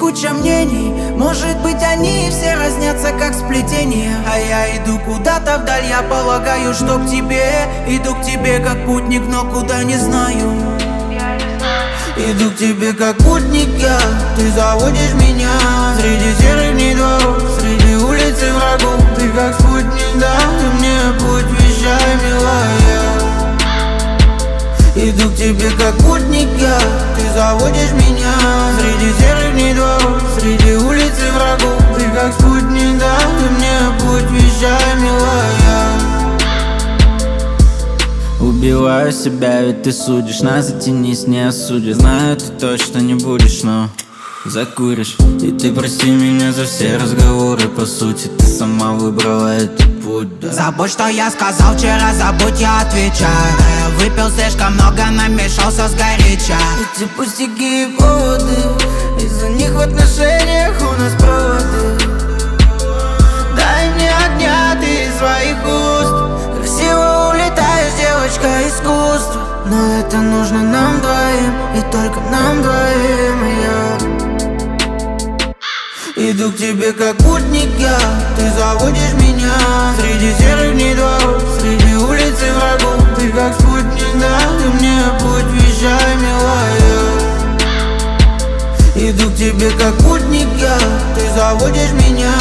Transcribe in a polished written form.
куча мнений, может быть они все разнятся как сплетение. А я иду куда-то вдаль, я полагаю, что к тебе. Иду к тебе как путник, но куда не знаю. Иду к тебе как путник я, ты заводишь меня среди серых дней дорог, среди улиц и врагов. Ты как спутник, да, ты мне путь вещай, милая. Иду к тебе как путник я, ты заводишь меня среди серых дней дорог, среди улиц и врагов. Ты как спутник, да, ты мне путь вещай, милая. Убиваю себя, ведь ты судишь, на затянись, не осудишь. Знаю, ты точно не будешь, но закуришь. И ты прости меня за все разговоры, по сути ты сама выбрала этот путь, да. Забудь, что я сказал вчера, забудь, я отвечаю. Да, я выпил слишком много, намешался сгоряча. Эти пустяки и поводы, из-за них в отношениях у нас проводы. Дай мне огня, ты из своих уст. Красиво улетаешь, девочка, искусство. Но это нужно нам двоим, и только нам двоим, Иду к тебе как путник я, ты заводишь меня среди серых дней дорог, среди улиц и врагов. Ты как спутник, да, ты мне путь вещай, милая. Иду к тебе как путник я, ты заводишь меня